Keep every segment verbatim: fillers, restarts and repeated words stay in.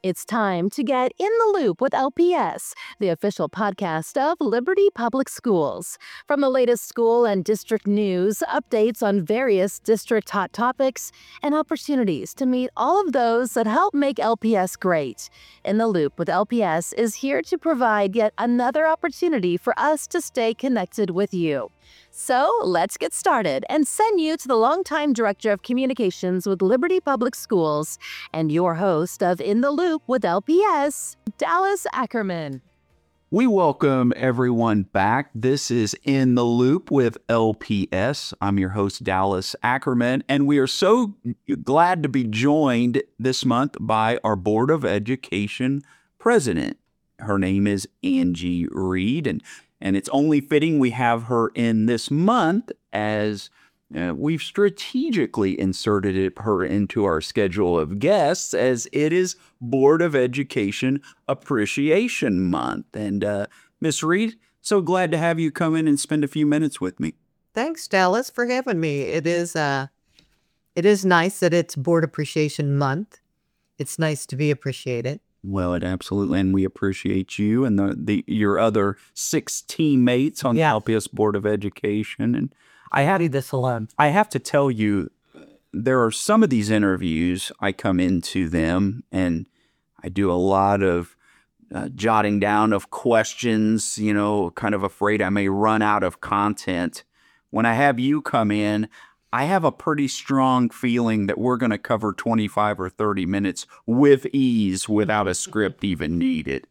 It's time to get in the loop with L P S, the official podcast of Liberty Public Schools. From the latest school and district news, updates on various district hot topics, and opportunities to meet all of those that help make L P S great. In the Loop with L P S is here to provide yet another opportunity for us to stay connected with you. So let's get started and send you to the longtime Director of Communications with Liberty Public Schools and your host of In the Loop with L P S, Dallas Ackerman. We welcome everyone back. This is In the Loop with L P S. I'm your host, Dallas Ackerman, and we are so glad to be joined this month by our Board of Education president. Her name is Angie Reed, and And it's only fitting we have her in this month as uh, we've strategically inserted it, her into our schedule of guests as it is Board of Education Appreciation Month. And uh, Miss Reed, so glad to have you come in and spend a few minutes with me. Thanks, Dallas, for having me. It is uh, it is nice that it's Board Appreciation Month. It's nice to be appreciated. Well, it absolutely, and we appreciate you and the, the your other six teammates on Yeah. the L P S Board of Education. And I had Do this alone. I have to tell you, there are some of these interviews, I come into them and I do a lot of uh, jotting down of questions, you know, kind of afraid I may run out of content. When I have you come in, I have a pretty strong feeling that we're going to cover twenty-five or thirty minutes with ease without a script even needed.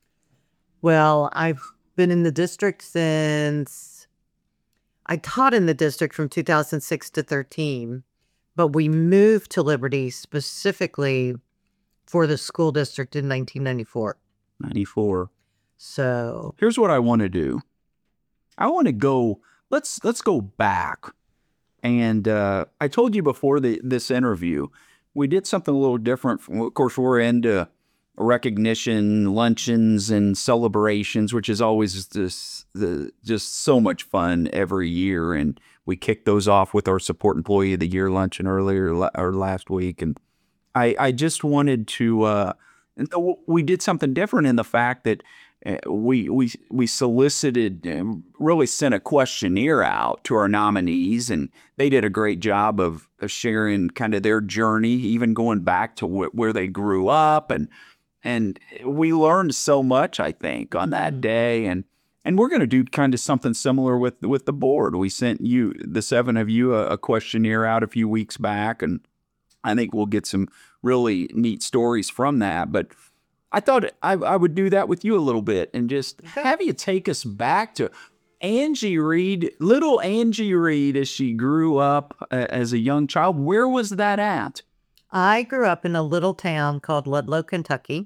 Well, I've been in the district since I taught in the district from two thousand six to thirteen, but we moved to Liberty specifically for the school district in nineteen ninety-four. ninety-four. So, Here's what I want to do. I want to go, let's let's go back. And uh, I told you before the, this interview, we did something a little different. Of course, we're into recognition, luncheons, and celebrations, which is always just, the, just so much fun every year. And we kicked those off with our Support Employee of the Year luncheon earlier or last week. And I, I just wanted to, uh, and we did something different in the fact that Uh, we we we solicited, um, really sent a questionnaire out to our nominees, and they did a great job of, of sharing kind of their journey, even going back to wh- where they grew up, and and we learned so much, I think, on that day, and and we're going to do kind of something similar with with the board. We sent you, the seven of you, a, a questionnaire out a few weeks back, and I think we'll get some really neat stories from that, but I thought I, I would do that with you a little bit and just have you take us back to Angie Reed, little Angie Reed, as she grew up uh, as a young child. Where was that at? I grew up in a little town called Ludlow, Kentucky.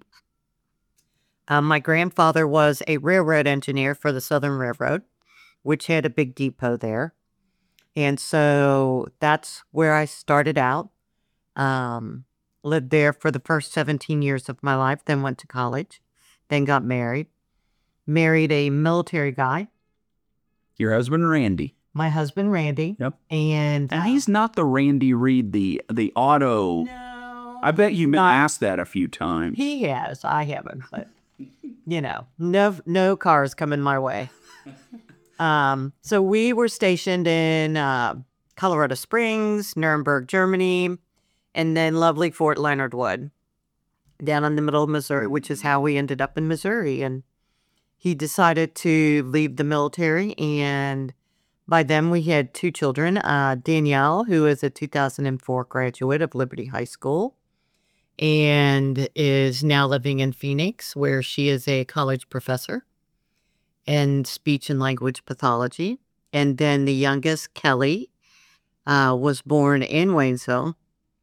Um, my grandfather was a railroad engineer for the Southern Railroad, which had a big depot there. And so that's where I started out. Um, lived there for the first seventeen years of my life, then went to college, then got married. Married a military guy, Your husband, Randy. my husband, Randy. Yep. And And he's not the Randy Reed, the the auto. no, I bet you not- asked that a few times. he has. I haven't, but you know, no, no cars coming my way. Um, so we were stationed in uh, Colorado Springs, Nuremberg, Germany, and then lovely Fort Leonard Wood down in the middle of Missouri, which is how we ended up in Missouri. And he decided to leave the military, and by then we had two children, uh, Danielle, who is a two thousand four graduate of Liberty High School and is now living in Phoenix, where she is a college professor in speech and language pathology. And then the youngest, Kelly, uh, was born in Waynesville,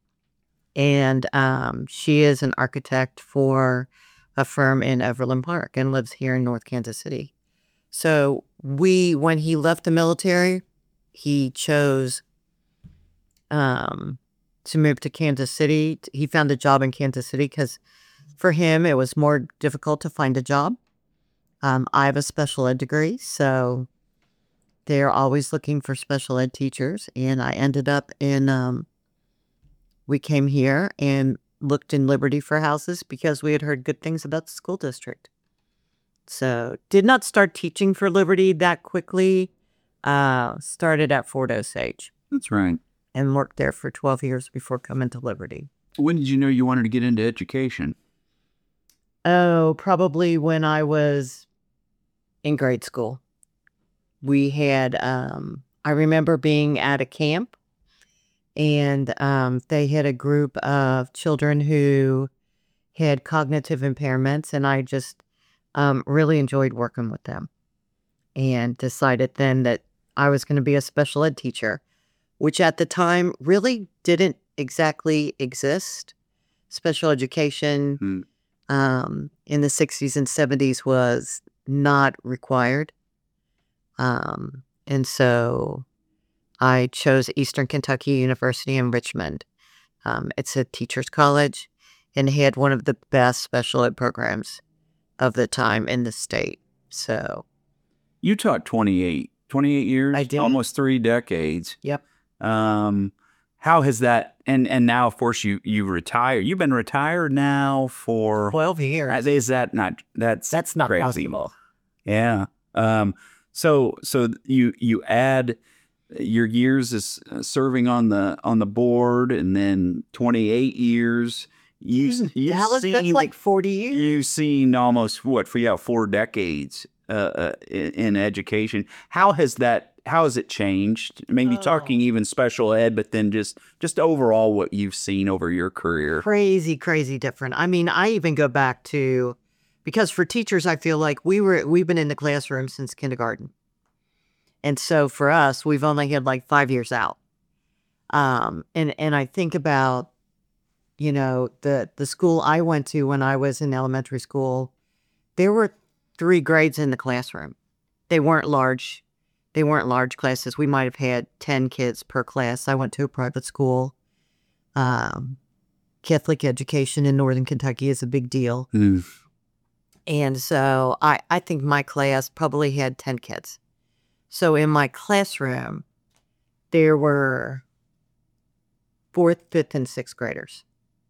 and um, she is an architect for a firm in Overland Park and lives here in North Kansas City. So we, when he left the military, he chose um, to move to Kansas City. He found a job in Kansas City because for him, it was more difficult to find a job. Um, I have a special ed degree, so they're always looking for special ed teachers. And I ended up in, um, we came here, and looked in Liberty for houses because we had heard good things about the school district. So did not start teaching for Liberty that quickly. Uh, started at Fort Osage That's right. and worked there for twelve years before coming to Liberty. When did you know you wanted to get into education? Oh, probably when I was in grade school. We had, um, I remember being at a camp, and um, they had a group of children who had cognitive impairments, and I just um, really enjoyed working with them, and decided then that I was going to be a special ed teacher, which at the time really didn't exactly exist. Special education Hmm. um, in the sixties and seventies was not required. Um, and so I chose Eastern Kentucky University in Richmond. Um, it's a teacher's college and had one of the best special ed programs of the time in the state. So, You taught twenty-eight, twenty-eight years? I did. Almost three decades. yep. Um, how has that, and, and now, of course, you, you retire. You've been retired now for, twelve years. is that not, that's, That's not crazy. possible. Yeah. Um, so, so you, you add your years as uh, serving on the, on the board, and then twenty-eight years. You, you That was, that's like forty years. You've seen almost what for yeah four decades uh, uh, in, in education. How has that? How has it changed? Maybe Oh. talking even special ed, but then just just overall what you've seen over your career. Crazy, crazy different. I mean, I even go back to, because for teachers, I feel like we were, we've been in the classroom since kindergarten. And so for us, we've only had like five years out. Um, and, and I think about, you know, the, the school I went to when I was in elementary school, there were three grades in the classroom. They weren't large. They weren't large classes. We might have had ten kids per class. I went to a private school. Um, Catholic education in Northern Kentucky is a big deal. Mm. And so I, I think my class probably had ten kids. So in my classroom, there were fourth, fifth, and sixth graders.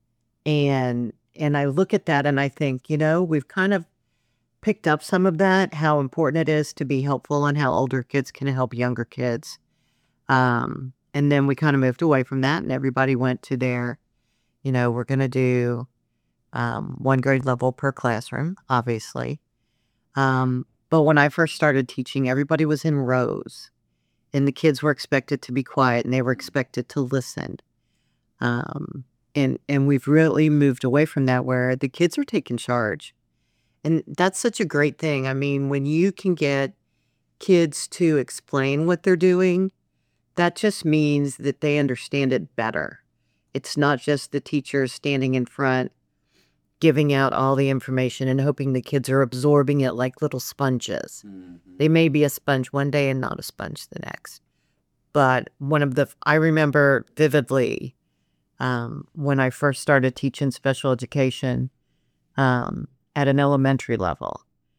And and I look at that and I think, you know, we've kind of picked up some of that, how important it is to be helpful and how older kids can help younger kids. Um, and then we kind of moved away from that and everybody went to their, you know, we're going to do um, one grade level per classroom, obviously. Um, but when I first started teaching, everybody was in rows and the kids were expected to be quiet and they were expected to listen. Um, and, and we've really moved away from that where the kids are taking charge. And that's such a great thing. I mean, when you can get kids to explain what they're doing, that just means that they understand it better. It's not just the teacher standing in front, giving out all the information and hoping the kids are absorbing it like little sponges. Mm-hmm. They may be a sponge one day and not a sponge the next. But one of the, I remember vividly um, when I first started teaching special education, um, at an elementary level.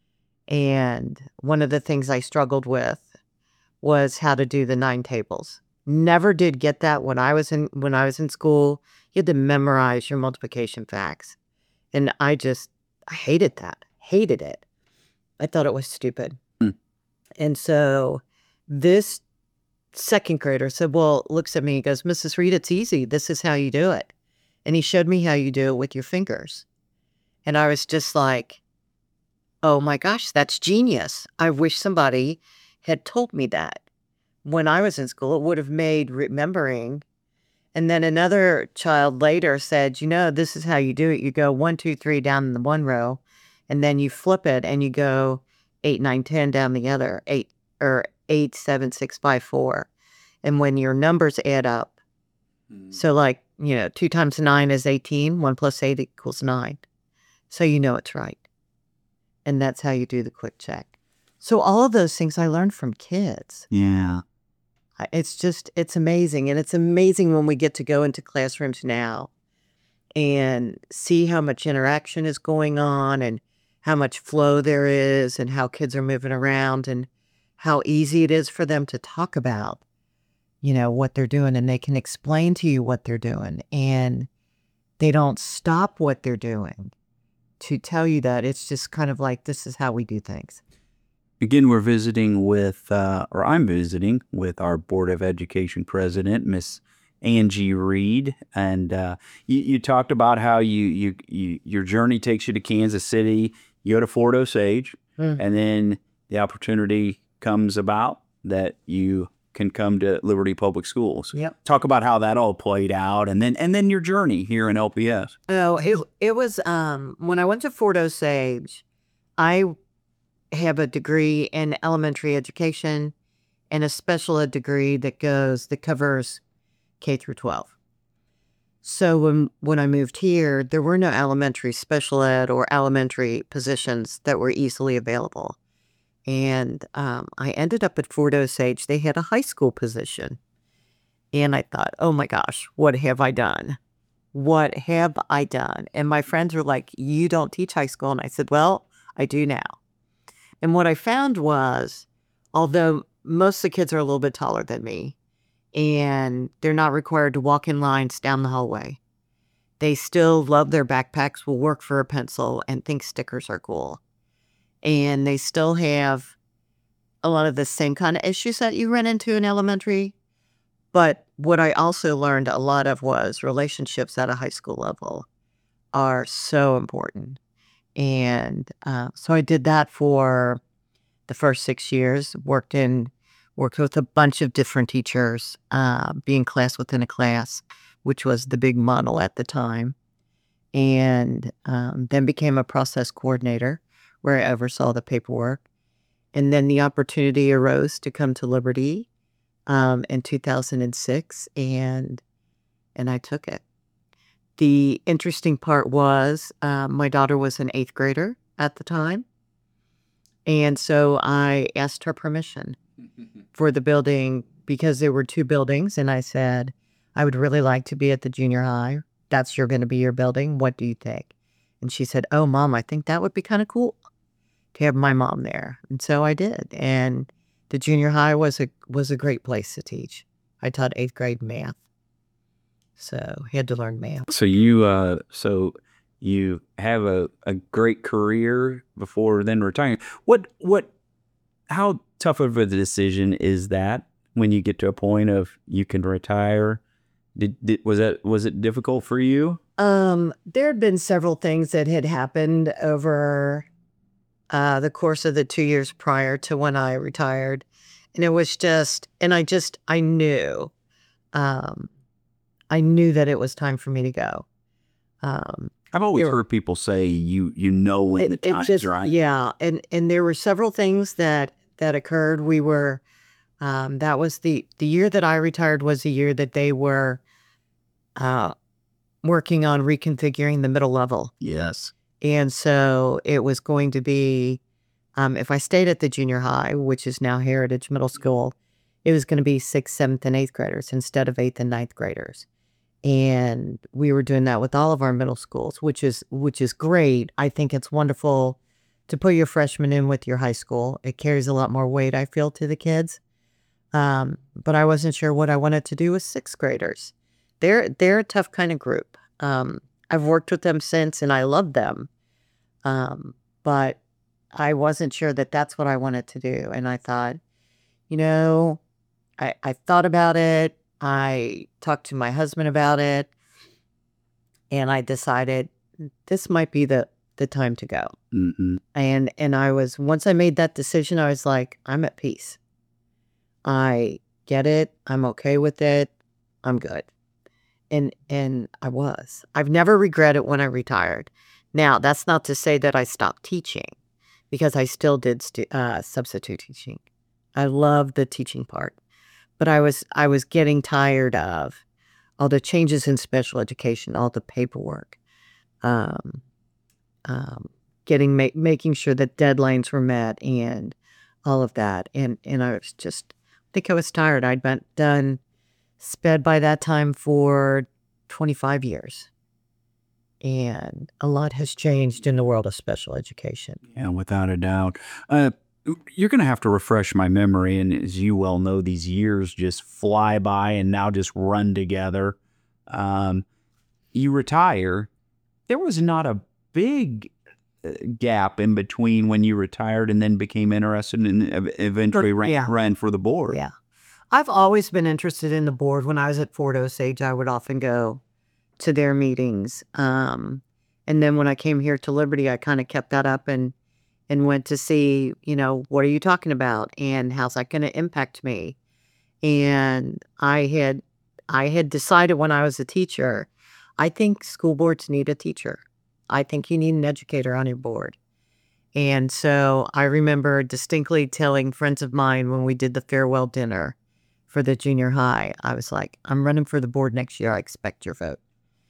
And one of the things I struggled with was how to do the nine tables. Never did get that when I was in when I was in school. You had to memorize your multiplication facts. And I just I hated that. Hated it. I thought it was stupid. Mm. And so this second grader said, well, looks at me, he goes, Missus Reed, it's easy. This is how you do it. And he showed me how you do it with your fingers. And I was just like, oh my gosh, that's genius. I wish somebody had told me that when I was in school. It would have made remembering. And then another child later said, you know, this is how you do it. You go one, two, three down in the one row, and then you flip it and you go eight, nine, ten down the other, eight or eight, seven, six, five, four. And when your numbers add up, mm. so like, you know, two times nine is eighteen, one plus eight equals nine. So you know it's right. And that's how you do the quick check. So all of those things I learned from kids. Yeah. It's just, it's amazing. And it's amazing when we get to go into classrooms now and see how much interaction is going on and how much flow there is and how kids are moving around and how easy it is for them to talk about, you know, what they're doing, and they can explain to you what they're doing. And they don't stop what they're doing to tell you that. It's just kind of like, this is how we do things. Again, we're visiting with, uh, or I'm visiting with our Board of Education president, Miss Angie Reed, and uh, you, you talked about how you, you you your journey takes you to Kansas City. You go to Fort Osage, Mm. and then the opportunity comes about that you can come to Liberty Public Schools. Yep. Talk about how that all played out, and then and then your journey here in L P S. Oh, it it was um when I went to Fort Osage, I have a degree in elementary education and a special ed degree that goes that covers K through twelve. So when when I moved here, there were no elementary special ed or elementary positions that were easily available. And um, I ended up at Fort Osage. They had a high school position. And I thought, oh my gosh, what have I done? What have I done? And my friends were like, you don't teach high school. And I said, well, I do now. And what I found was, although most of the kids are a little bit taller than me, and they're not required to walk in lines down the hallway, they still love their backpacks, will work for a pencil, and think stickers are cool. And they still have a lot of the same kind of issues that you run into in elementary. But what I also learned a lot of was relationships at a high school level are so important. And uh, so I did that for the first six years, worked in, worked with a bunch of different teachers, uh, being class within a class, which was the big model at the time. And um, then became a process coordinator where I oversaw the paperwork. And then the opportunity arose to come to Liberty um, in two thousand six, and and I took it. The interesting part was uh, my daughter was an eighth grader at the time. And so I asked her permission for the building because there were two buildings. And I said, I would really like to be at the junior high. That's you're going to be your building. What do you think? And she said, oh, Mom, I think that would be kind of cool to have my mom there. And so I did. And the junior high was a was a great place to teach. I taught eighth grade math. So he had to learn math. So you, uh, so you have a, a great career before then retiring. What, what, how tough of a decision is that when you get to a point of you can retire? Did, did was that was it difficult for you? Um, there had been several things that had happened over uh, the course of the two years prior to when I retired, and it was just, and I just, I knew, um. I knew that it was time for me to go. Um, I've always It- heard people say you you know when the it, it time's just, right. yeah, and and there were several things that that occurred. We were, um, that was the the year that I retired was the year that they were, uh, working on reconfiguring the middle level, Yes. and so it was going to be, um, if I stayed at the junior high, which is now Heritage Middle School, it was going to be sixth, seventh, and eighth graders instead of eighth and ninth graders. And we were doing that with all of our middle schools, which is which is great. I think it's wonderful to put your freshmen in with your high school. It carries a lot more weight, I feel, to the kids. Um, but I wasn't sure what I wanted to do with sixth graders. They're they're a tough kind of group. Um, I've worked with them since, and I love them. Um, but I wasn't sure that that's what I wanted to do. And I thought, you know, I, I thought about it. I talked to my husband about it, and I decided this might be the, the time to go. Mm-hmm. And and I was, once I made that decision, I was like, I'm at peace. I get it. I'm okay with it. I'm good. And and I was. I've never regretted when I retired. Now, that's not to say that I stopped teaching, because I still did stu- uh, substitute teaching. I love the teaching part. But I was I was getting tired of all the changes in special education, all the paperwork, um, um, getting ma- making sure that deadlines were met, and all of that. And and I was just, I think I was tired. I'd been done sped by that time for twenty-five years, and a lot has changed in the world of special education. Yeah, without a doubt. Uh, you're going to have to refresh my memory. And as you well know, these years just fly by and now just run together. Um, you retire, there was not a big uh, gap in between when you retired and then became interested and ev- eventually ran, Yeah. ran for the board. Yeah. I've always been interested in the board. When I was at Fort Osage, I would often go to their meetings. Um, and then when I came here to Liberty, I kind of kept that up and and went to see, you know, what are you talking about and how's that going to impact me? And I had I had decided when I was a teacher, I think school boards need a teacher. I think you need an educator on your board. And so I remember distinctly telling friends of mine when we did the farewell dinner for the junior high, I was like, I'm running for the board next year. I expect your vote.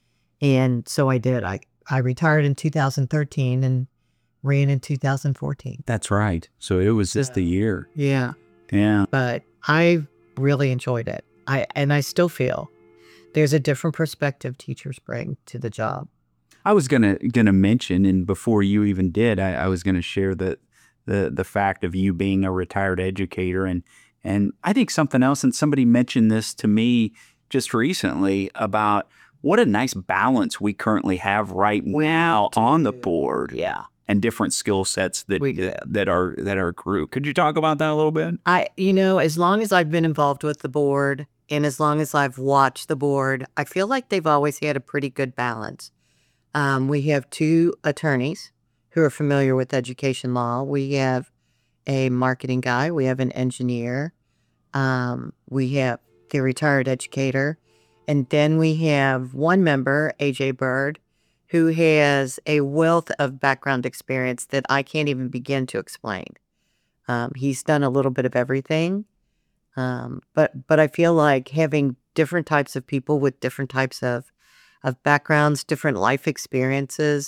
And so I did. I, I retired in two thousand thirteen and ran in two thousand fourteen. That's right. So it was just the year. Yeah. Yeah. But I really enjoyed it. I and I still feel there's a different perspective teachers bring to the job. I was gonna gonna mention, and before you even did, I, I was gonna share the the the fact of you being a retired educator, and and I think something else. And somebody mentioned this to me just recently about what a nice balance we currently have right now on the board, Yeah. and different skill sets that We do. that are that are grew. Could you talk about that a little bit? I, you know, as long as I've been involved with the board and as long as I've watched the board, I feel like they've always had a pretty good balance. Um, we have two attorneys who are familiar with education law. We have a marketing guy. We have an engineer. Um, we have the retired educator. And then we have one member, A J Bird, who has a wealth of background experience that I can't even begin to explain. Um, he's done a little bit of everything. Um, but but I feel like having different types of people with different types of, of backgrounds, different life experiences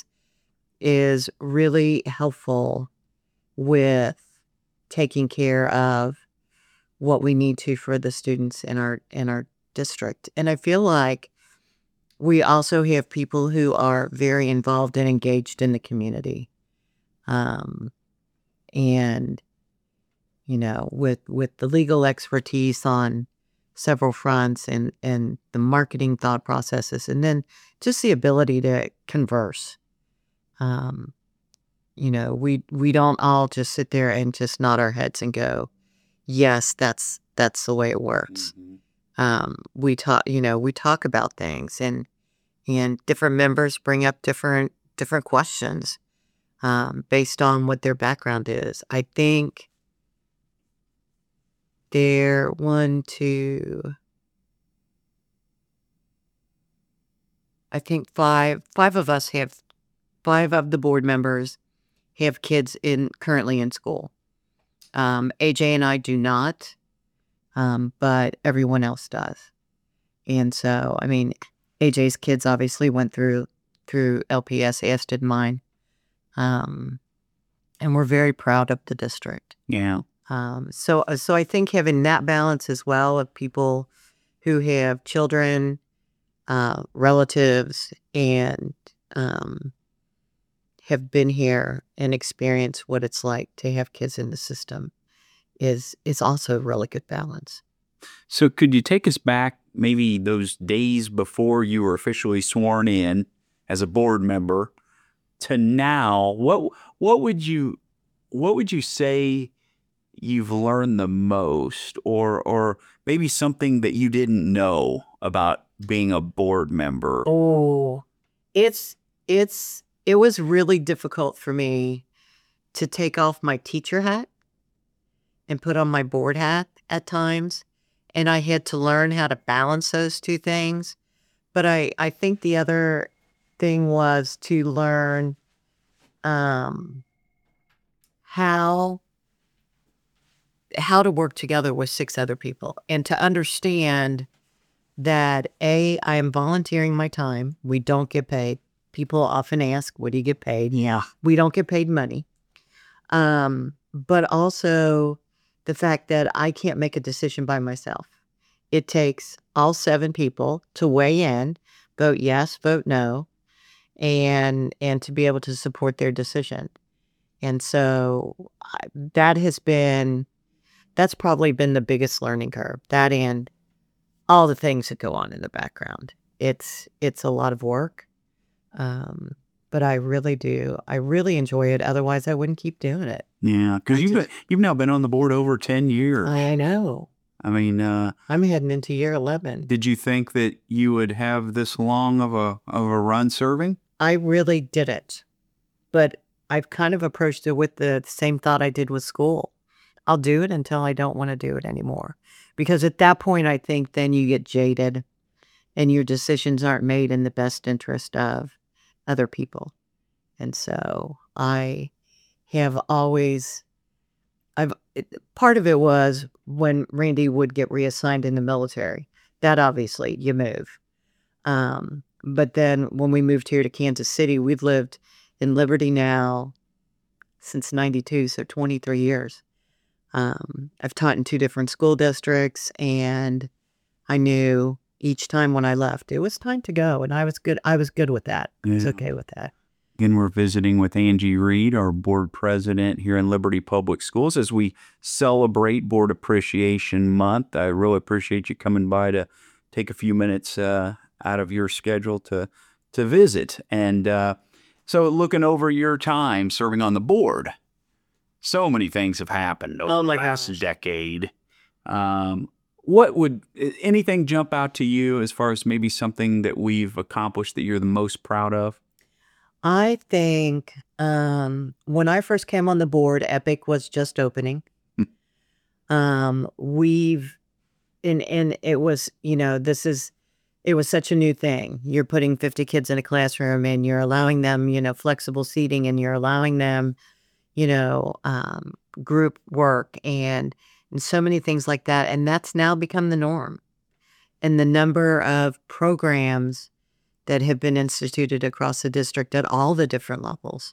is really helpful with taking care of what we need to for the students in our in our district. And I feel like we also have people who are very involved and engaged in the community. Um, and you know, with with the legal expertise on several fronts and and the marketing thought processes, and then just the ability to converse. Um, you know, we we don't all just sit there and just nod our heads and go, yes, that's that's the way it works. Um, we talk, you know, we talk about things, and and different members bring up different different questions um, based on what their background is. I think there one, two, I think five five of us have five of the board members have kids in currently in school. Um, A J and I do not, um, but everyone else does. And so, I mean, A J's kids obviously went through through L P S, as did mine. Um, and we're very proud of the district. Yeah. Um, so, so I think having that balance as well of people who have children, uh, relatives, and um, have been here and experienced what it's like to have kids in the system is is also a really good balance. So could you take us back maybe those days before you were officially sworn in as a board member to now? What what would you what would you say you've learned the most, or or maybe something that you didn't know about being a board member? Oh, it's it's it was really difficult for me to take off my teacher hat and put on my board hat at times. And I had to learn how to balance those two things. But I, I think the other thing was to learn um, how how to work together with six other people and to understand that, A, I am volunteering my time. We don't get paid. People often ask, what do you get paid? Yeah. We don't get paid money. Um, but also the fact that I can't make a decision by myself. It takes all seven people to weigh in, vote yes, vote no, and and to be able to support their decision. And so I, that has been, that's probably been the biggest learning curve. That and all the things that go on in the background. It's it's a lot of work, um, but I really do. I really enjoy it. Otherwise, I wouldn't keep doing it. Yeah, because I you've just- been, you've now been on the board over ten years. I know. I mean, uh, I'm heading into year eleven. did you think that you would have this long of a of a run serving? I really didn't, but I've kind of approached it with the same thought I did with school. I'll do it until I don't want to do it anymore. Because at that point, I think then you get jaded and your decisions aren't made in the best interest of other people. And so I have always, I've, it, part of it was when Randy would get reassigned in the military. That obviously, you move. Um, but then when we moved here to Kansas City, we've lived in Liberty now since ninety-two, so twenty-three years. Um, I've taught in two different school districts, and I knew each time when I left, it was time to go, and I was good. I was good with that. I was Yeah. okay with that. Again, we're visiting with Angie Reed, our board president here in Liberty Public Schools, as we celebrate Board Appreciation Month. I really appreciate you coming by to take a few minutes uh, out of your schedule to to visit. And uh, so, looking over your time serving on the board, so many things have happened over Oh the my last gosh. decade. Um, what would anything jump out to you as far as maybe something that we've accomplished that you're the most proud of? I think um, when I first came on the board, Epic was just opening. um, we've and and it was, you know, this is it was such a new thing. You're putting fifty kids in a classroom, and you're allowing them, you know, flexible seating, and you're allowing them, you know, um, group work, and and so many things like that. And that's now become the norm. And the number of programs that have been instituted across the district at all the different levels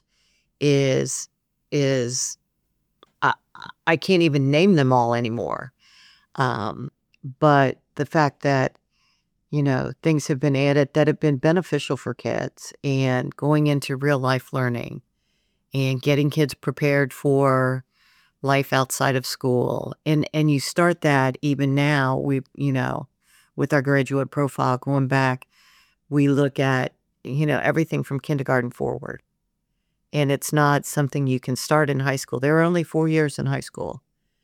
is is I, I can't even name them all anymore. Um, but the fact that, you know, things have been added that have been beneficial for kids, and going into real life learning and getting kids prepared for life outside of school. And and you start that even now, we, you know, with our graduate profile going back, we look at, you know, everything from kindergarten forward. And it's not something you can start in high school. There are only four years in high school.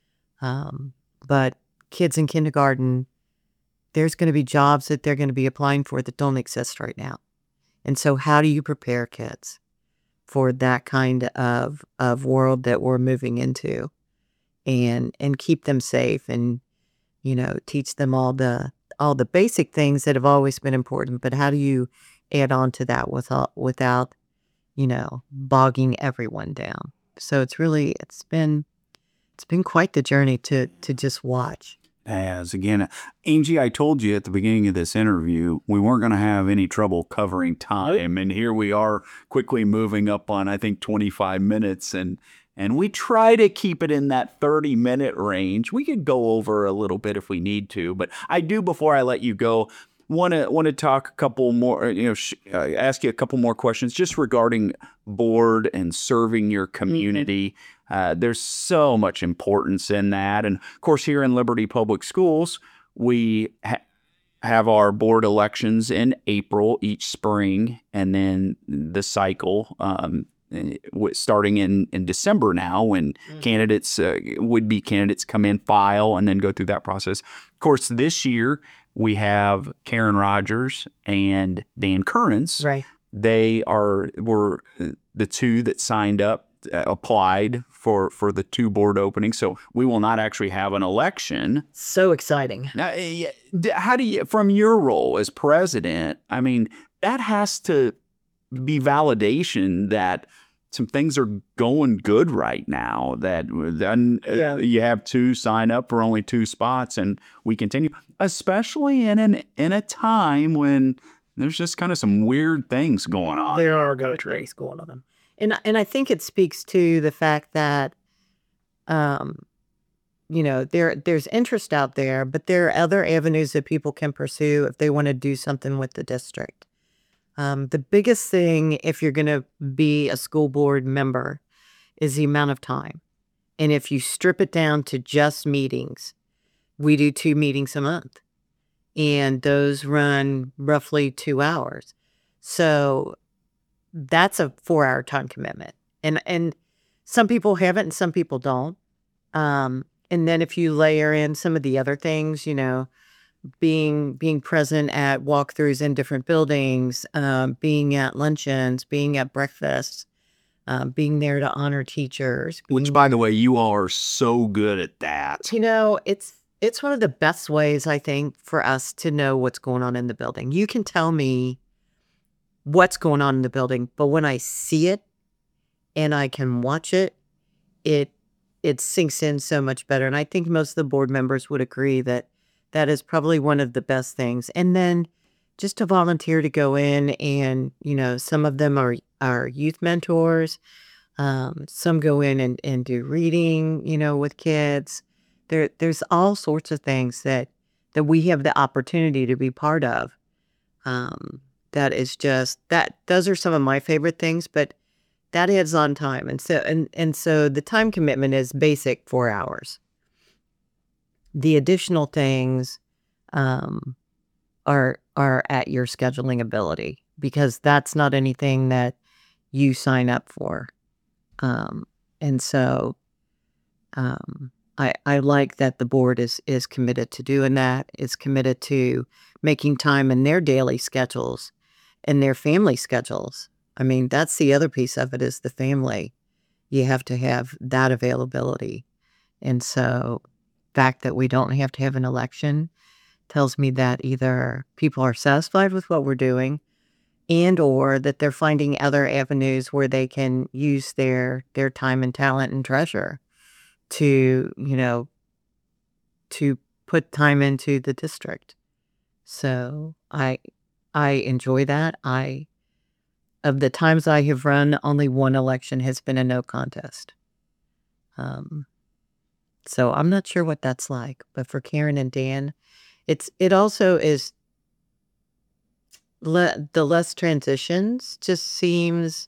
Um, but kids in kindergarten, there's going to be jobs that they're going to be applying for that don't exist right now. And so how do you prepare kids for that kind of of world that we're moving into, and and keep them safe, and, you know, teach them all the all the basic things that have always been important, but how do you add on to that without without, you know, bogging everyone down? So it's really it's been it's been quite the journey to to just watch. As again, Angie, I told you at the beginning of this interview, we weren't going to have any trouble covering time. And here we are quickly moving up on, I think, twenty-five minutes. And and we try to keep it in that thirty minute range. We could go over a little bit if we need to. But I do, before I let you go, want to want to talk a couple more, you know, sh- uh, ask you a couple more questions just regarding board and serving your community. Uh, there's so much importance in that. And of course, here in Liberty Public Schools, we ha- have our board elections in April each spring, and then the cycle um, w- starting in, in December now, when Mm. candidates, uh, would-be candidates come in, file, and then go through that process. Of course, this year, we have Karen Rogers and Dan Currens. Right. They are were the two that signed up, uh, applied for for the two board openings. So we will not actually have an election. So exciting. Now, eh, d- how do you, from your role as president, I mean, that has to be validation that some things are going good right now, that then uh, Yeah. you have two sign up for only two spots, and we continue, especially in an in a time when there's just kind of some weird things going on. There are good things going on. And and I think it speaks to the fact that um you know, there there's interest out there, but there are other avenues that people can pursue if they want to do something with the district. Um, the biggest thing, if you're going to be a school board member, is the amount of time. And if you strip it down to just meetings, we do two meetings a month. and those run roughly two hours. So that's a four-hour time commitment. And and some people have it and some people don't. Um, and then if you layer in some of the other things, you know, being being present at walkthroughs in different buildings, um, being at luncheons, being at breakfasts, um, being there to honor teachers. Which, by the way, you are so good at that. You know, it's it's one of the best ways, I think, for us to know what's going on in the building. You can tell me what's going on in the building, but when I see it and I can watch it, it it sinks in so much better. And I think most of the board members would agree that that is probably one of the best things. And then just to volunteer to go in and, you know, some of them are, are youth mentors. Um, some go in and, and do reading, you know, with kids. There, there's all sorts of things that, that we have the opportunity to be part of. Um, that is just, that, those are some of my favorite things, but that adds on time. And so, and, and so the time commitment is basic four hours. The additional things um, are are at your scheduling ability, because that's not anything that you sign up for. Um, and so um, I, I like that the board is is committed to doing that, is committed to making time in their daily schedules and their family schedules. I mean, that's the other piece of it, is the family. You have to have that availability. And so fact that we don't have to have an election tells me that either people are satisfied with what we're doing, and or that they're finding other avenues where they can use their their time and talent and treasure to, you know, to put time into the district. So I I enjoy that. I of the times I have run, only one election has been a no contest. Um So I'm not sure what that's like, but for Karen and Dan, it's it also is le- the less transitions just seems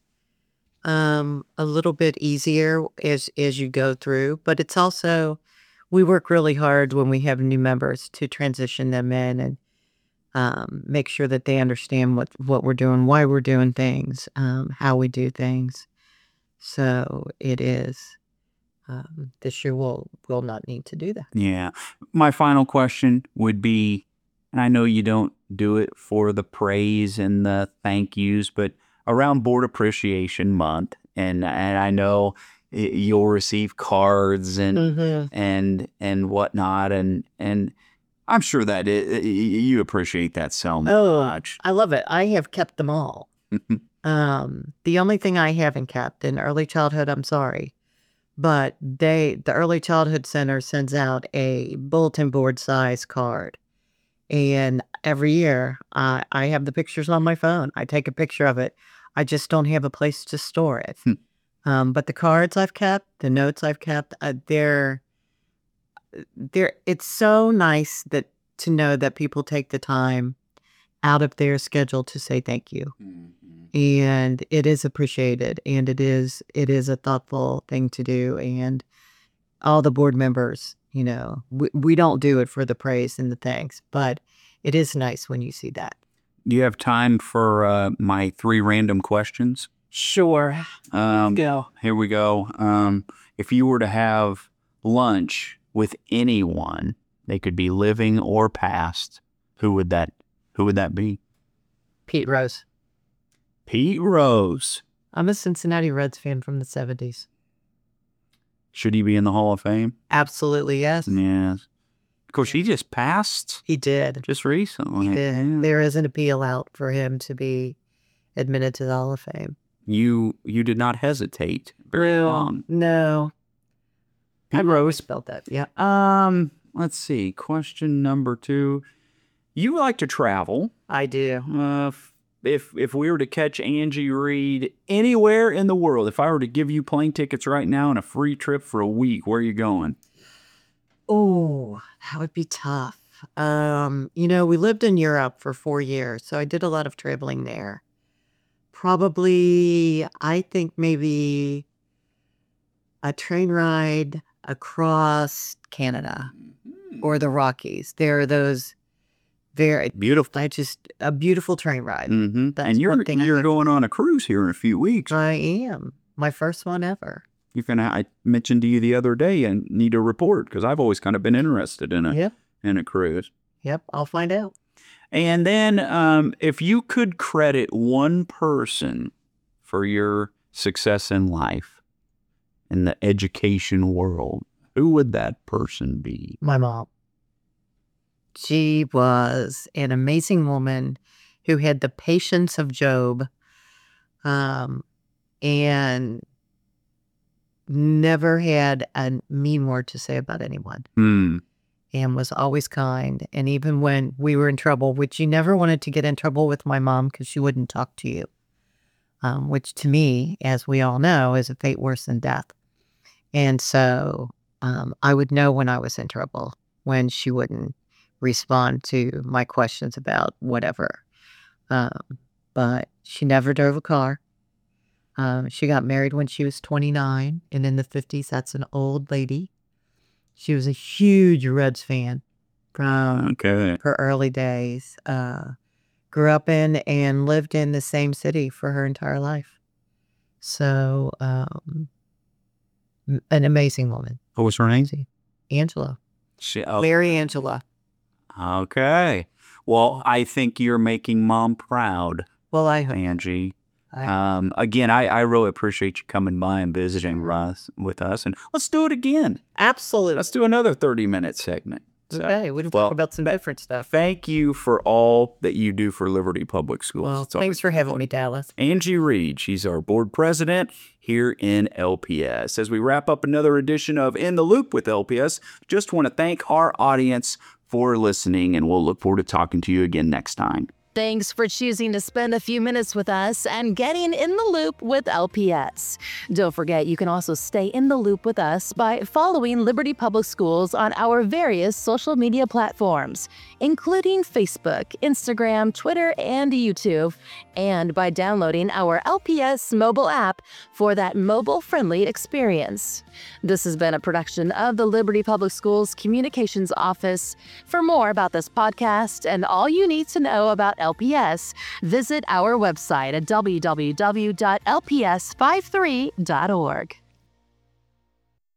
um, a little bit easier as as you go through. But it's also, we work really hard when we have new members to transition them in and um, make sure that they understand what what we're doing, why we're doing things, um, how we do things. So it is. Um, this year we'll will not need to do that. Yeah. My final question would be, and I know you don't do it for the praise and the thank yous, but around Board Appreciation Month, and and I know y- you'll receive cards and Mm-hmm. and and whatnot, and and I'm sure that it, it- you appreciate that so Oh, much. I love it. I have kept them all. Um, the only thing I haven't kept in early childhood, I'm sorry, but they, the Early Childhood Center sends out a bulletin board size card. And every year, I I have the pictures on my phone. I take a picture of it. I just don't have a place to store it. Hmm. Um, but the cards I've kept, the notes I've kept, uh, they're they're. It's so nice that to know that people take the time out of their schedule to say thank you, and it is appreciated, and it is it is a thoughtful thing to do, and all the board members, you know, we, we don't do it for the praise and the thanks, but it is nice when you see that. Do you have time for uh, my three random questions? Sure. Um, Go. Here we go. Um, if you were to have lunch with anyone, they could be living or past, who would that who would that be? Pete Rose. Pete Rose. I'm a Cincinnati Reds fan from the seventies. Should he be in the Hall of Fame? Absolutely, yes. Yes. Of course, he just passed He did. just recently. He did. Yeah. There is an appeal out for him to be admitted to the Hall of Fame. You you did not hesitate very long. No. I Pete always spelled that. Yeah. Um, let's see. Question number two. You like to travel. I do. Uh, f- if if we were to catch Angie Reed anywhere in the world, if I were to give you plane tickets right now and a free trip for a week, where are you going? Oh, that would be tough. Um, you know, we lived in Europe for four years, so I did a lot of traveling there. Probably, I think maybe a train ride across Canada or the Rockies. There are those Very Beautiful. I just a beautiful train ride. Mm-hmm. That's And you're one thing I you're have- going on a cruise here in a few weeks. I am. My first one ever. You're gonna. I mentioned to you the other day, and need a report because I've always kind of been interested in a Yep. in a cruise. Yep. I'll find out. And then, um, if you could credit one person for your success in life, in the education world, who would that person be? My mom. She was an amazing woman who had the patience of Job, um, and never had a mean word to say about anyone, Hmm. and was always kind. And even when we were in trouble, which you never wanted to get in trouble with my mom because she wouldn't talk to you, um, which to me, as we all know, is a fate worse than death. And so um, I would know when I was in trouble when she wouldn't respond to my questions about whatever. Um, but she never drove a car. Um, she got married when she was twenty-nine, and in the fifties, that's an old lady. She was a huge Reds fan from Okay. her early days. Uh, grew up in and lived in the same city for her entire life. So, um, m- an amazing woman. What was her name? Angela. She, oh, Mary Angela. okay. Well, I think you're making Mom proud, Well, I hope. Angie. I- Um, again, I, I really appreciate you coming by and visiting us with us, and let's do it again. Absolutely. Let's do another thirty minute segment. So, Okay, we can well, talk about some different stuff. thank you for all that you do for Liberty Public Schools. Well, It's all- thanks for having me, Dallas. Angie Reed, she's our board president here in L P S. As we wrap up another edition of In the Loop with L P S, just want to thank our audience for listening, and we'll look forward to talking to you again next time. Thanks for choosing to spend a few minutes with us and getting in the loop with L P S. Don't forget, you can also stay in the loop with us by following Liberty Public Schools on our various social media platforms, including Facebook, Instagram, Twitter, and YouTube, and by downloading our L P S mobile app for that mobile-friendly experience. This has been a production of the Liberty Public Schools Communications Office. For more about this podcast and all you need to know about L P S, visit our website at w w w dot l p s fifty-three dot org.